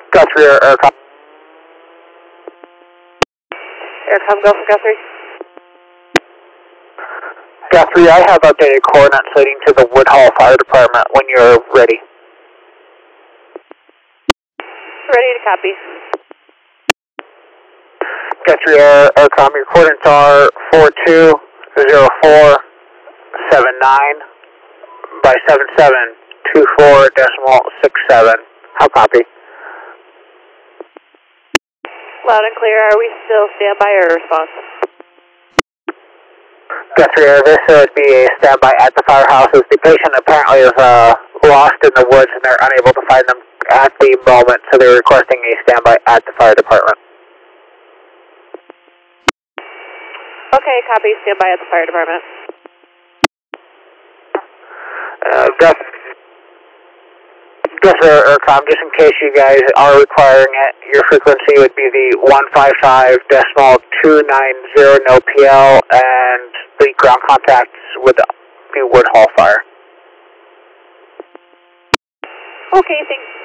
Guthrie, Aircom. Aircom, go for Guthrie. Guthrie, I have updated coordinates leading to the Woodhull Fire Department when you're ready. Ready to copy. Guthrie, Aircom, your coordinates are 420479 by 7724.67. How copy? Loud and clear. Are we still standby or response? Guthrie, this would be a standby at the firehouses. The patient apparently is lost in the woods and they're unable to find them at the moment, so they're requesting a standby at the fire department. Okay, copy. Standby at the fire department. Guthrie, Aircom, just in case you guys are requiring it, your frequency would be the 155.290 no PL, and the ground contacts would be Woodhull Fire. Okay, thanks.